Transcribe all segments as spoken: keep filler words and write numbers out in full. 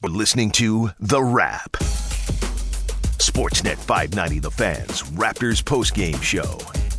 We're listening to The Wrap. Sportsnet five ninety The Fans Raptors postgame show.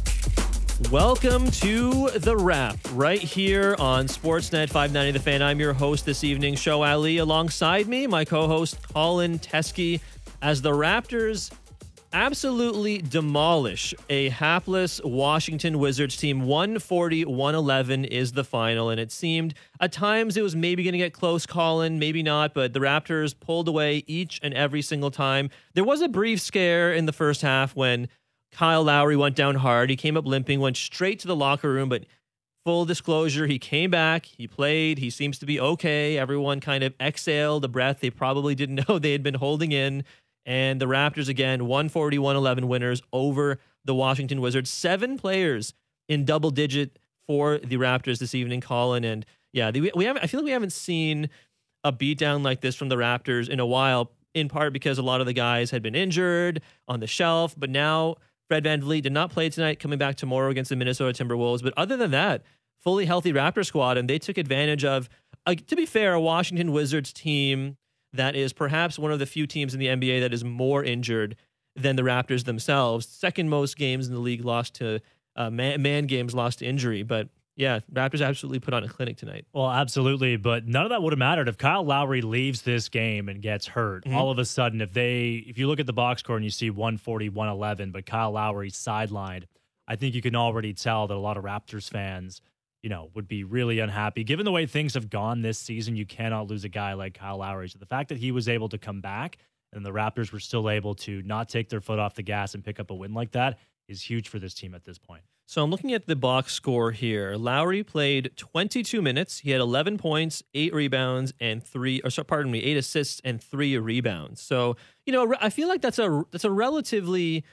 Welcome to The Wrap, right here on Sportsnet five ninety The Fan. I'm your host this evening, Show Ali. Alongside me, my co-host Colin Teske, as the Raptors absolutely demolish a hapless Washington Wizards team. one forty to one eleven is the final, and it seemed at times it was maybe going to get close, Colin, maybe not, but the Raptors pulled away each and every single time. There was a brief scare in the first half when Kyle Lowry went down hard. He came up limping, went straight to the locker room, but full disclosure, he came back, he played, he seems to be okay. Everyone kind of exhaled a breath they probably didn't know they had been holding in. And the Raptors, again, one forty to one eleven winners over the Washington Wizards. Seven players in double digit for the Raptors this evening, Colin. And yeah, the, we haven't, I feel like we haven't seen a beatdown like this from the Raptors in a while, in part because a lot of the guys had been injured on the shelf. But now Fred VanVleet did not play tonight, coming back tomorrow against the Minnesota Timberwolves. But other than that, fully healthy Raptor squad. And they took advantage of, uh, to be fair, a Washington Wizards team that is perhaps one of the few teams in the N B A that is more injured than the Raptors themselves. Second most games in the league lost to uh, man, man games lost to injury. But yeah, Raptors absolutely put on a clinic tonight. Well, absolutely. But none of that would have mattered if Kyle Lowry leaves this game and gets hurt. Mm-hmm. All of a sudden, if they, if you look at the box score and you see one forty to one eleven, but Kyle Lowry's sidelined, I think you can already tell that a lot of Raptors fans, you know, would be really unhappy. Given the way things have gone this season, you cannot lose a guy like Kyle Lowry. So the fact that he was able to come back and the Raptors were still able to not take their foot off the gas and pick up a win like that is huge for this team at this point. So I'm looking at the box score here. Lowry played twenty-two minutes. He had eleven points, eight rebounds, and three, or sorry, pardon me, eight assists and three rebounds. So, you know, I feel like that's a that's a relatively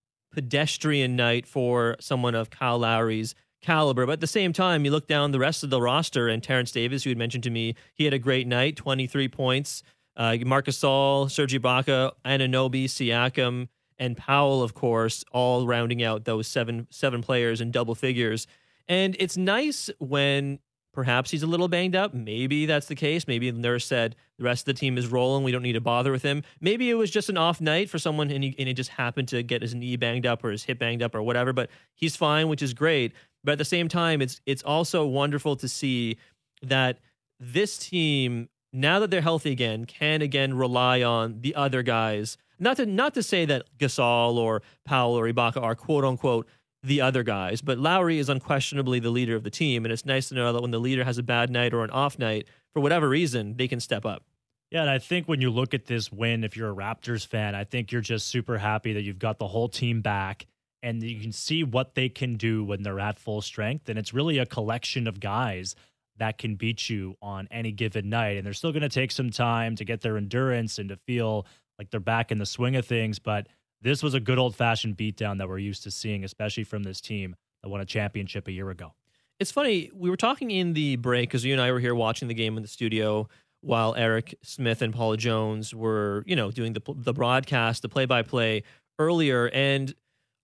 pedestrian night for someone of Kyle Lowry's caliber. But at the same time, you look down the rest of the roster, and Terrence Davis, who had mentioned to me, he had a great night, twenty-three points. Uh, Marc Gasol, Serge Ibaka, Anunoby, Siakam, and Powell, of course, all rounding out those seven seven players in double figures. And it's nice when perhaps he's a little banged up. Maybe that's the case. Maybe the nurse said the rest of the team is rolling. We don't need to bother with him. Maybe it was just an off night for someone and he, and he just happened to get his knee banged up or his hip banged up or whatever. But he's fine, which is great. But at the same time, it's it's also wonderful to see that this team, now that they're healthy again, can again rely on the other guys. Not to not to say that Gasol or Powell or Ibaka are quote unquote the other guys, but Lowry is unquestionably the leader of the team, and it's nice to know that when the leader has a bad night or an off night, for whatever reason, they can step up. Yeah, and I think when you look at this win, if you're a Raptors fan, I think you're just super happy that you've got the whole team back, and you can see what they can do when they're at full strength, and it's really a collection of guys that can beat you on any given night, and they're still going to take some time to get their endurance and to feel like they're back in the swing of things, but this was a good old-fashioned beatdown that we're used to seeing, especially from this team that won a championship a year ago. It's funny, we were talking in the break, because you and I were here watching the game in the studio while Eric Smith and Paula Jones were, you know, doing the the broadcast, the play-by-play earlier, and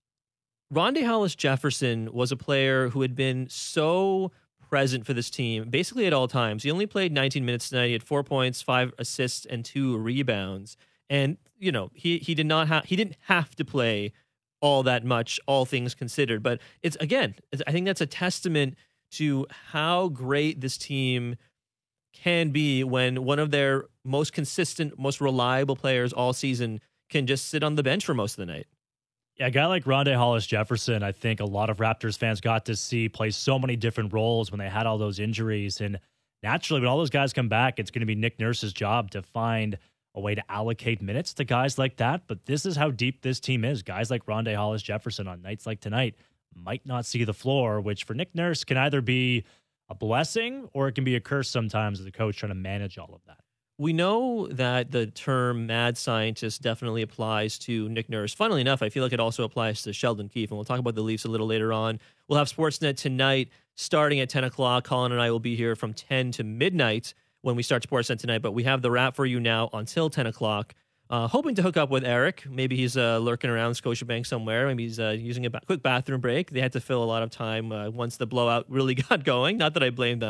Rondae Hollis-Jefferson was a player who had been so present for this team, basically at all times. He only played nineteen minutes tonight. He had four points, five assists, and two rebounds. And, you know, he he did not have he didn't have to play all that much, all things considered. But it's again, it's, I think that's a testament to how great this team can be when one of their most consistent, most reliable players all season can just sit on the bench for most of the night. Yeah, a guy like Rondae Hollis-Jefferson, I think a lot of Raptors fans got to see play so many different roles when they had all those injuries. And naturally, when all those guys come back, it's going to be Nick Nurse's job to find a way to allocate minutes to guys like that. But this is how deep this team is. Guys like Rondae Hollis-Jefferson on nights like tonight might not see the floor, which for Nick Nurse can either be a blessing or it can be a curse sometimes as a coach trying to manage all of that. We know that the term mad scientist definitely applies to Nick Nurse. Funnily enough, I feel like it also applies to Sheldon Keefe, and we'll talk about the Leafs a little later on. We'll have Sportsnet tonight starting at ten o'clock. Colin and I will be here from ten to midnight when we start Sportsnet tonight, but we have the wrap for you now until ten o'clock. Uh, hoping to hook up with Eric. Maybe he's uh, lurking around Scotiabank somewhere. Maybe he's uh, using a ba- quick bathroom break. They had to fill a lot of time uh, once the blowout really got going. Not that I blame them.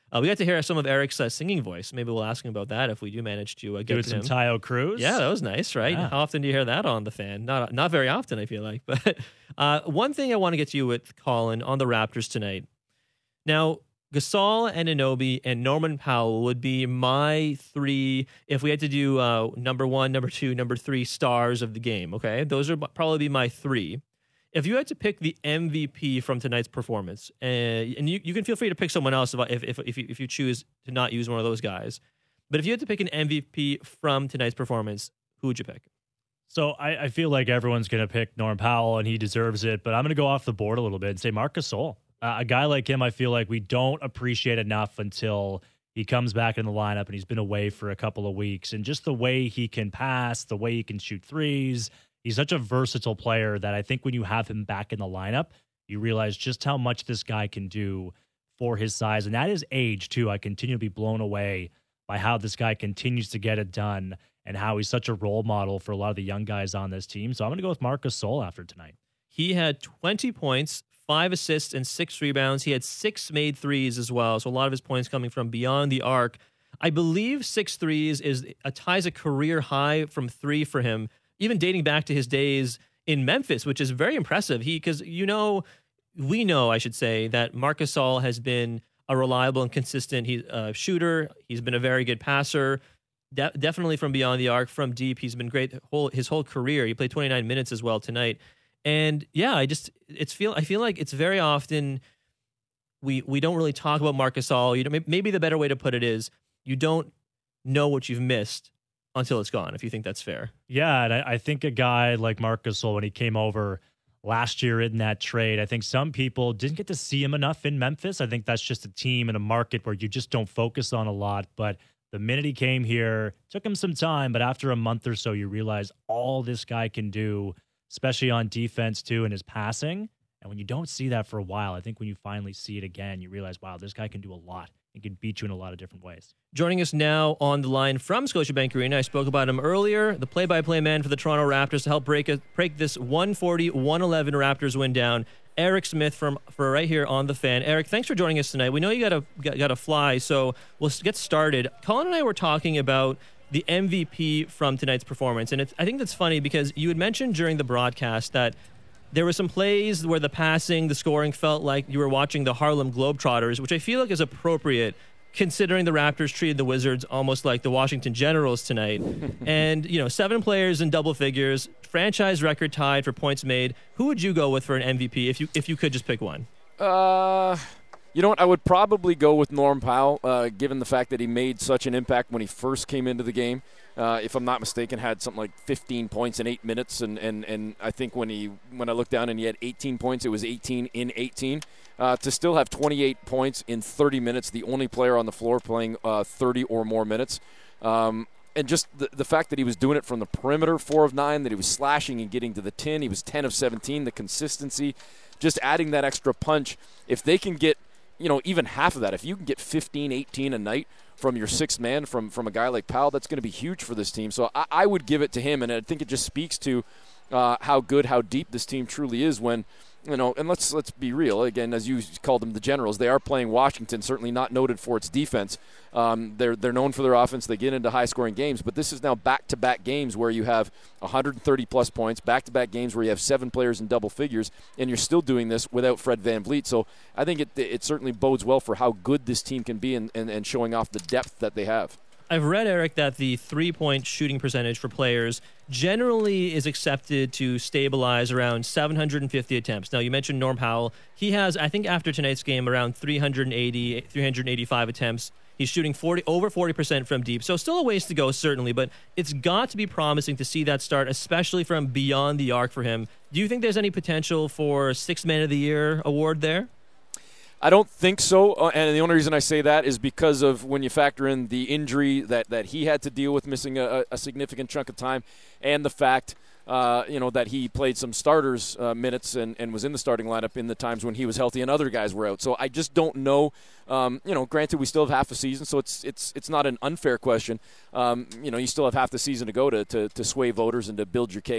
Uh, we got to hear some of Eric's uh, singing voice. Maybe we'll ask him about that if we do manage to uh, get Doing to some him. Tayo Cruz. Yeah, that was nice, right? Yeah. How often do you hear that on the fan? Not not very often, I feel like. But uh, one thing I want to get to you with, Colin, on the Raptors tonight. Now, Gasol, Anunoby, and Norman Powell would be my three, if we had to do uh, number one, number two, number three stars of the game, okay? Those are probably be my three. If you had to pick the M V P from tonight's performance, uh, and you, you can feel free to pick someone else if, if, if, you, if you choose to not use one of those guys, but if you had to pick an M V P from tonight's performance, who would you pick? So I, I feel like everyone's going to pick Norm Powell, and he deserves it, but I'm going to go off the board a little bit and say Marc Gasol. Uh, a guy like him, I feel like we don't appreciate enough until he comes back in the lineup and he's been away for a couple of weeks. And just the way he can pass, the way he can shoot threes, he's such a versatile player that I think when you have him back in the lineup, you realize just how much this guy can do for his size. And at his age, too, I continue to be blown away by how this guy continues to get it done and how he's such a role model for a lot of the young guys on this team. So I'm going to go with Marc Gasol after tonight. He had twenty points, five assists, and six rebounds. He had six made threes as well, so a lot of his points coming from beyond the arc. I believe six threes is a ties a career high from three for him, even dating back to his days in Memphis, which is very impressive. He, because you know, we know, I should say, that Marc Gasol has been a reliable and consistent he, uh, shooter. He's been a very good passer. De- definitely from beyond the arc, from deep. He's been great whole, his whole career. He played twenty-nine minutes as well tonight. And yeah, I just it's feel I feel like it's very often we we don't really talk about Marc Gasol. You know, maybe the better way to put it is you don't know what you've missed until it's gone. If you think that's fair, yeah, and I, I think a guy like Marc Gasol, when he came over last year in that trade, I think some people didn't get to see him enough in Memphis. I think that's just a team and a market where you just don't focus on a lot. But the minute he came here, took him some time, but after a month or so, you realize all this guy can do, especially on defense too, and his passing. And when you don't see that for a while, I think when you finally see it again, you realize, wow, this guy can do a lot. He can beat you in a lot of different ways. Joining us now on the line from Scotiabank Arena, I spoke about him earlier, the play-by-play man for the Toronto Raptors to help break a, break this one forty one eleven Raptors win down. Eric Smith from for right here on The Fan. Eric, thanks for joining us tonight. We know you got to got, got to fly, so we'll get started. Colin and I were talking about the M V P from tonight's performance. And it's, I think that's funny because you had mentioned during the broadcast that there were some plays where the passing, the scoring felt like you were watching the Harlem Globetrotters, which I feel like is appropriate considering the Raptors treated the Wizards almost like the Washington Generals tonight. And, you know, seven players in double figures, franchise record tied for points made. Who would you go with for an M V P if you if you could just pick one? Uh... You know what? I would probably go with Norm Powell, uh, given the fact that he made such an impact when he first came into the game. Uh, if I'm not mistaken, had something like fifteen points in eight minutes, and, and, and I think when he when I looked down and he had eighteen points, it was eighteen in eighteen. Uh, to still have twenty-eight points in thirty minutes, the only player on the floor playing uh, thirty or more minutes. Um, and just the, the fact that he was doing it from the perimeter, four of nine, that he was slashing and getting to the tin, he was ten of seventeen, the consistency, just adding that extra punch. If they can get, you know, even half of that, if you can get fifteen, eighteen a night from your sixth man, from, from a guy like Powell, that's going to be huge for this team. So I, I would give it to him, and I think it just speaks to uh, how good, how deep this team truly is when, you know, and let's let's be real. Again, as you called them, the Generals, they are playing Washington, certainly not noted for its defense. Um, they're they're known for their offense. They get into high-scoring games, but this is now back-to-back games where you have one hundred thirty plus points, back-to-back games where you have seven players in double figures, and you're still doing this without Fred VanVleet. So I think it it certainly bodes well for how good this team can be and, and, and showing off the depth that they have. I've read, Eric, that the three-point shooting percentage for players generally is accepted to stabilize around seven hundred fifty attempts. Now, you mentioned Norm Powell. He has, I think after tonight's game, around three hundred eighty, three hundred eighty-five attempts. He's shooting forty over forty percent from deep. So still a ways to go, certainly, but it's got to be promising to see that start, especially from beyond the arc for him. Do you think there's any potential for Sixth Man of the Year award there? I don't think so, uh, and the only reason I say that is because of when you factor in the injury that, that he had to deal with, missing a, a significant chunk of time, and the fact uh, you know that he played some starters uh, minutes and, and was in the starting lineup in the times when he was healthy and other guys were out. So I just don't know. Um, you know, granted, we still have half a season, so it's it's it's not an unfair question. Um, you know, you still have half the season to go to, to, to sway voters and to build your case.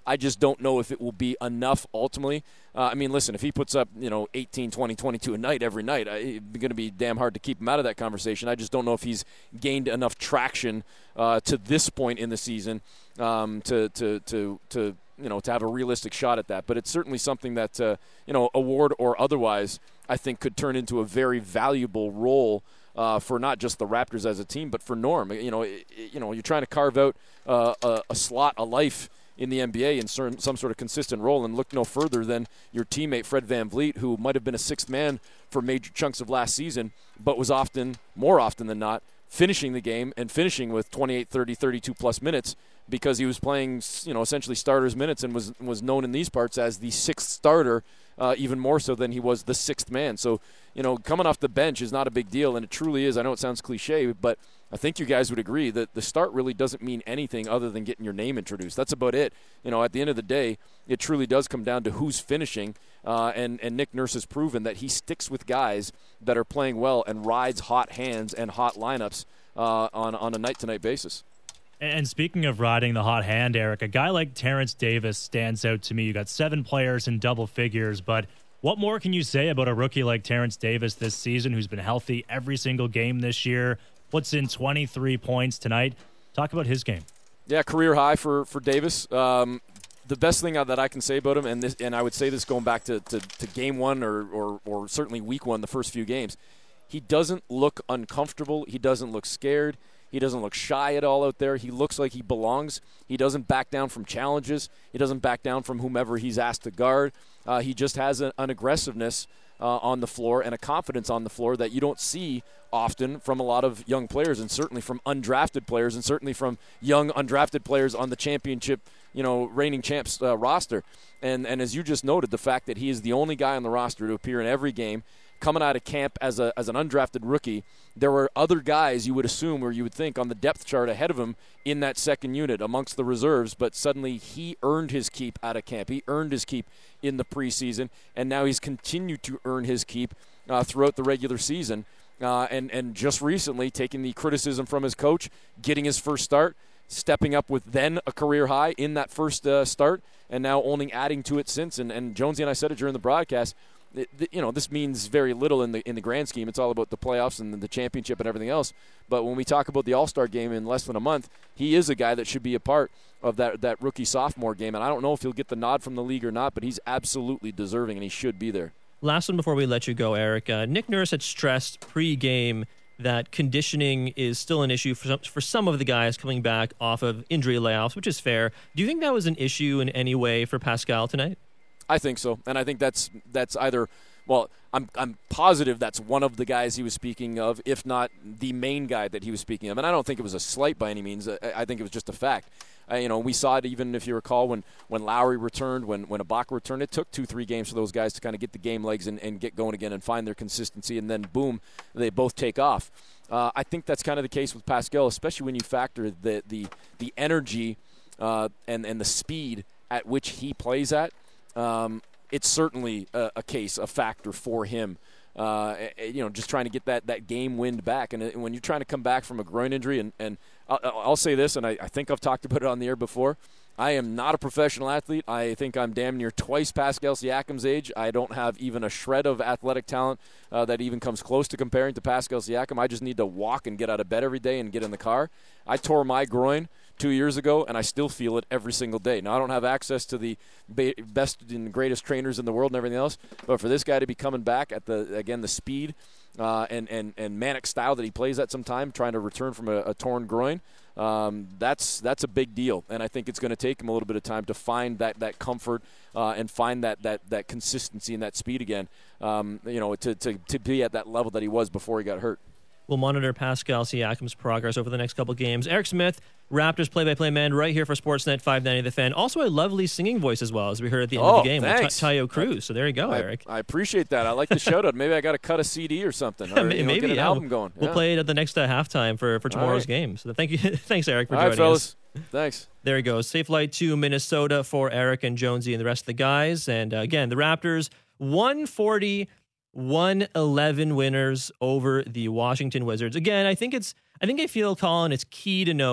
I just don't know if it will be enough ultimately. Uh, I mean, listen, if he puts up, you know, eighteen, twenty, twenty-two a night every night, uh, it's going to be damn hard to keep him out of that conversation. I just don't know if he's gained enough traction uh, to this point in the season um, to, to, to, to, you know, to have a realistic shot at that. But it's certainly something that, uh, you know, award or otherwise, I think could turn into a very valuable role uh, for not just the Raptors as a team, but for Norm. You know, it, you know, you're trying to carve out uh, a, a slot, a life in the N B A in certain, some sort of consistent role, and look no further than your teammate Fred VanVleet, who might have been a sixth man for major chunks of last season, but was often, more often than not, finishing the game and finishing with twenty-eight, thirty, thirty-two plus minutes because he was playing, you know, essentially starters minutes and was was known in these parts as the sixth starter, uh, even more so than he was the sixth man. So, you know, coming off the bench is not a big deal, and it truly is. I know it sounds cliche, but I think you guys would agree that the start really doesn't mean anything other than getting your name introduced. That's about it. You know, at the end of the day, it truly does come down to who's finishing, uh, and, and Nick Nurse has proven that he sticks with guys that are playing well and rides hot hands and hot lineups uh, on, on a night-to-night basis. And speaking of riding the hot hand, Eric, a guy like Terrence Davis stands out to me. You got seven players in double figures, but what more can you say about a rookie like Terrence Davis this season who's been healthy every single game this year? Puts in twenty-three points tonight. Talk about his game. Yeah, career high for, for Davis. Um, the best thing that I can say about him, and this, and I would say this going back to, to, to game one or, or, or certainly week one, the first few games, he doesn't look uncomfortable. He doesn't look scared. He doesn't look shy at all out there. He looks like he belongs. He doesn't back down from challenges. He doesn't back down from whomever he's asked to guard. Uh, he just has a, an aggressiveness uh, on the floor and a confidence on the floor that you don't see often from a lot of young players, and certainly from undrafted players, and certainly from young undrafted players on the championship, you know, reigning champs uh, roster. And and as you just noted, the fact that he is the only guy on the roster to appear in every game, coming out of camp as a as an undrafted rookie, there were other guys you would assume or you would think on the depth chart ahead of him in that second unit amongst the reserves, but suddenly he earned his keep out of camp. He earned his keep in the preseason, and now he's continued to earn his keep uh, throughout the regular season. Uh, and, and just recently taking the criticism from his coach, getting his first start, stepping up with then a career high in that first uh, start, and now only adding to it since. And, and Jonesy and I said it during the broadcast, it, you know, this means very little in the in the grand scheme. It's all about the playoffs and the championship and everything else. But when we talk about the All-Star game in less than a month, he is a guy that should be a part of that, that rookie-sophomore game. And I don't know if he'll get the nod from the league or not, but he's absolutely deserving, and he should be there. Last one before we let you go, Eric. Uh, Nick Nurse had stressed pre-game that conditioning is still an issue for some, for some of the guys coming back off of injury layoffs, which is fair. Do you think that was an issue in any way for Pascal tonight? I think so, and I think that's that's either well, I'm I'm positive that's one of the guys he was speaking of, if not the main guy that he was speaking of. And I don't think it was a slight by any means. I, I think it was just a fact. Uh, you know, we saw it even, if you recall, when, when Lowry returned, when, when Ibaka returned. It took two, three games for those guys to kind of get the game legs and, and get going again and find their consistency, and then, boom, they both take off. Uh, I think that's kind of the case with Pascal, especially when you factor the the, the energy uh, and, and the speed at which he plays at. Um, it's certainly a, a case, a factor for him. Uh, you know, just trying to get that, that game wind back. And when you're trying to come back from a groin injury, and, and I'll, I'll say this, and I, I think I've talked about it on the air before, I am not a professional athlete. I think I'm damn near twice Pascal Siakam's age. I don't have even a shred of athletic talent uh, that even comes close to comparing to Pascal Siakam. I just need to walk and get out of bed every day and get in the car. I tore my groin two years ago, and I still feel it every single day. Now, I don't have access to the best and greatest trainers in the world and everything else, but for this guy to be coming back at, the again, the speed uh, and, and, and manic style that he plays at some time, trying to return from a, a torn groin, um, that's that's a big deal. And I think it's going to take him a little bit of time to find that, that comfort uh, and find that, that, that consistency and that speed again, um, you know, to, to, to be at that level that he was before he got hurt. We'll monitor Pascal Siakam's progress over the next couple games. Eric Smith, Raptors play-by-play man, right here for Sportsnet five ninety The Fan. Also a lovely singing voice as well, as we heard at the end oh, of the game thanks. with Tayo Cruz. So there you go, I, Eric. I appreciate that. I like the shout-out. Maybe I got to cut a C D or something. Or, Maybe, you know, get an yeah. album going. We'll yeah. play it at the next uh, halftime for, for tomorrow's right. game. So thank you, thanks, Eric, for All joining right, fellas. us. Thanks. There he goes. Safe flight to Minnesota for Eric and Jonesy and the rest of the guys. And uh, again, the Raptors, one forty, one eleven winners over the Washington Wizards. Again, I think it's, I think I feel, Colin, it's key to note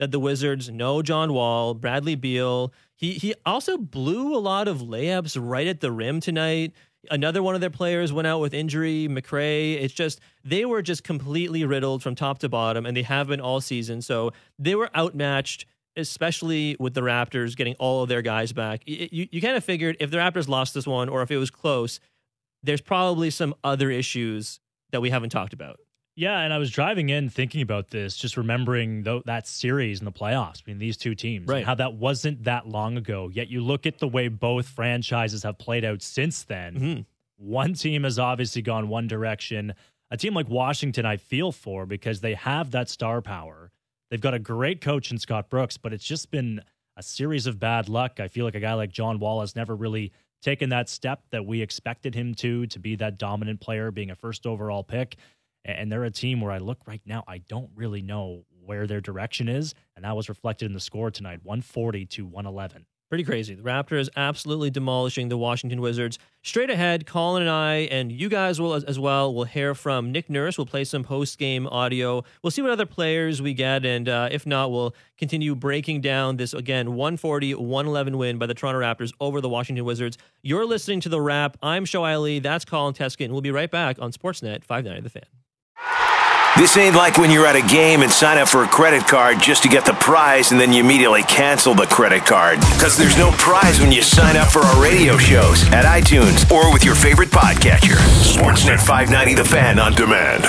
that the Wizards know John Wall, Bradley Beal. He he also blew a lot of layups right at the rim tonight. Another one of their players went out with injury, McRae. It's just, they were just completely riddled from top to bottom, and they have been all season. So they were outmatched, especially with the Raptors getting all of their guys back. You, you kind of figured if the Raptors lost this one, or if it was close, there's probably some other issues that we haven't talked about. Yeah, and I was driving in thinking about this, just remembering th- that series in the playoffs between these two teams, right? And how that wasn't that long ago. Yet you look at the way both franchises have played out since then. Mm-hmm. One team has obviously gone one direction. A team like Washington, I feel for, because they have that star power. They've got a great coach in Scott Brooks, but it's just been a series of bad luck. I feel like a guy like John Wall has never really taken that step that we expected him to, to be that dominant player, being a first overall pick. And they're a team where I look right now, I don't really know where their direction is. And that was reflected in the score tonight, one forty to one eleven. Pretty crazy. The Raptors absolutely demolishing the Washington Wizards. Straight ahead, Colin and I, and you guys will as, as well, will hear from Nick Nurse. We'll play some post-game audio. We'll see what other players we get. And uh, if not, we'll continue breaking down this, again, one forty to one eleven win by the Toronto Raptors over the Washington Wizards. You're listening to The Wrap. I'm Shoai Ali. That's Colin Teskin. We'll be right back on Sportsnet five ninety The Fan. This ain't like when you're at a game and sign up for a credit card just to get the prize and then you immediately cancel the credit card. Because there's no prize when you sign up for our radio shows at iTunes or with your favorite podcatcher. Sportsnet five ninety The Fan on demand.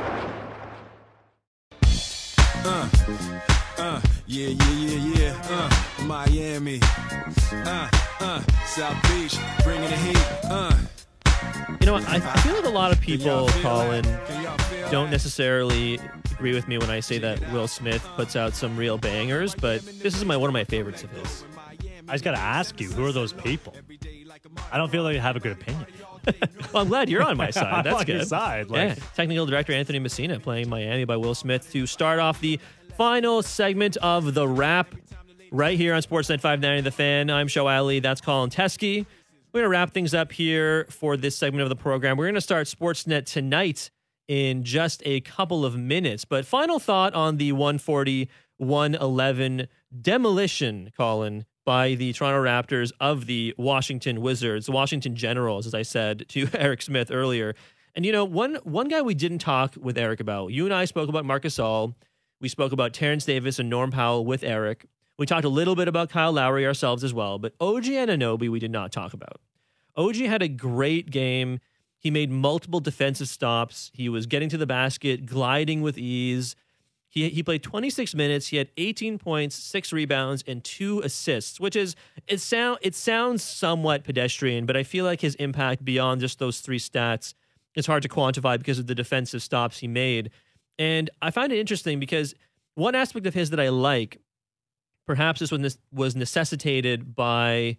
Uh, uh, yeah, yeah, yeah, yeah. Uh, Miami. Uh, uh, South Beach, bringing the heat. Uh. You know, I, I feel like a lot of people, Colin, don't necessarily agree with me when I say that Will Smith puts out some real bangers, but this is my one of my favorites of his. I just got to ask you, who are those people? I don't feel like you have a good opinion. Well, I'm glad you're on my side. I'm That's on good. your side. Like, yeah. Technical director Anthony Messina playing Miami by Will Smith to start off the final segment of The Wrap right here on Sportsnet five ninety The Fan. I'm Shoai Ali. That's Colin Tesky. We're going to wrap things up here for this segment of the program. We're going to start Sportsnet tonight in just a couple of minutes. But final thought on the one forty to one eleven demolition, Colin, by the Toronto Raptors of the Washington Wizards, the Washington Generals, as I said to Eric Smith earlier. And, you know, one one guy we didn't talk with Eric about, you and I spoke about Marc Gasol. We spoke about Terrence Davis and Norm Powell with Eric. We talked a little bit about Kyle Lowry ourselves as well, but O G Anunoby we did not talk about. O G had a great game. He made multiple defensive stops. He was getting to the basket, gliding with ease. He he played twenty-six minutes. He had eighteen points, six rebounds, and two assists, which is, it sound it sounds somewhat pedestrian, but I feel like his impact beyond just those three stats is hard to quantify because of the defensive stops he made. And I find it interesting because one aspect of his that I like, perhaps this was was necessitated by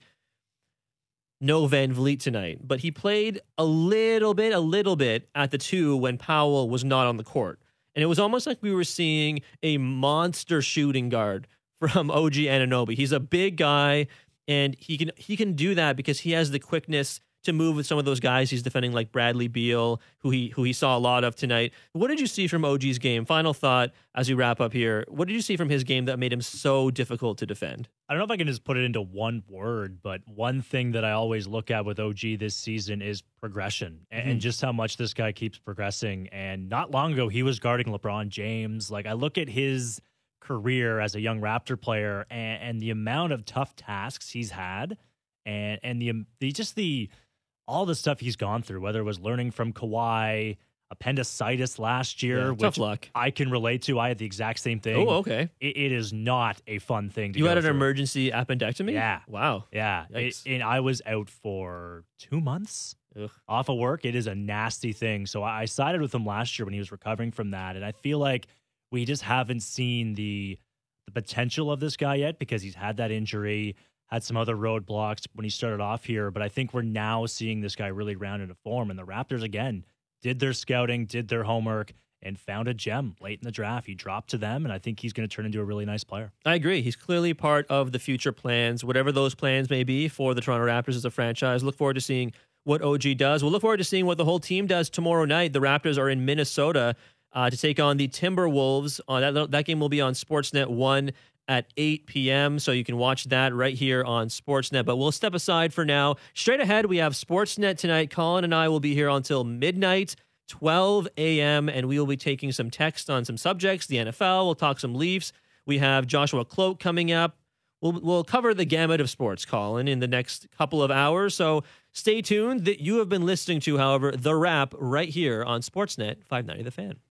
no Van Vliet tonight, but he played a little bit, a little bit at the two when Powell was not on the court. And it was almost like we were seeing a monster shooting guard from O G Anunoby. He's a big guy, and he can he can do that because he has the quickness to move with some of those guys he's defending, like Bradley Beal, who he who he saw a lot of tonight. What did you see from O G's game? Final thought as we wrap up here. What did you see from his game that made him so difficult to defend? I don't know if I can just put it into one word, but one thing that I always look at with O G this season is progression and, Mm-hmm. and just how much this guy keeps progressing. And not long ago, he was guarding LeBron James. Like, I look at his career as a young Raptor player and, and the amount of tough tasks he's had and, and the, the just the all the stuff he's gone through, whether it was learning from Kawhi, appendicitis last year, Yeah, which tough luck. I can relate to. I had the exact same thing. Oh, okay. It, it is not a fun thing to You go had an through. emergency appendectomy? Yeah. Wow. Yeah. It, Yikes. and I was out for two months Ugh. off of work. It is a nasty thing. So I sided with him last year when he was recovering from that. And I feel like we just haven't seen the the potential of this guy yet because he's had that injury, had some other roadblocks when he started off here. But I think we're now seeing this guy really round into form. And the Raptors, again, did their scouting, did their homework, and found a gem late in the draft. He dropped to them, and I think he's going to turn into a really nice player. I agree. He's clearly part of the future plans, whatever those plans may be for the Toronto Raptors as a franchise. Look forward to seeing what O G does. We'll look forward to seeing what the whole team does tomorrow night. The Raptors are in Minnesota uh, to take on the Timberwolves. Uh, that, that game will be on Sportsnet one at eight p.m., so you can watch that right here on Sportsnet. But we'll step aside for now. Straight ahead, we have Sportsnet tonight. Colin and I will be here until midnight, twelve a.m., and we will be taking some text on some subjects, the N F L. We'll talk some Leafs. We have Joshua Cloak coming up. We'll, we'll cover the gamut of sports, Colin, in the next couple of hours. So stay tuned. That you have been listening to, however, The Wrap right here on Sportsnet five ninety The Fan.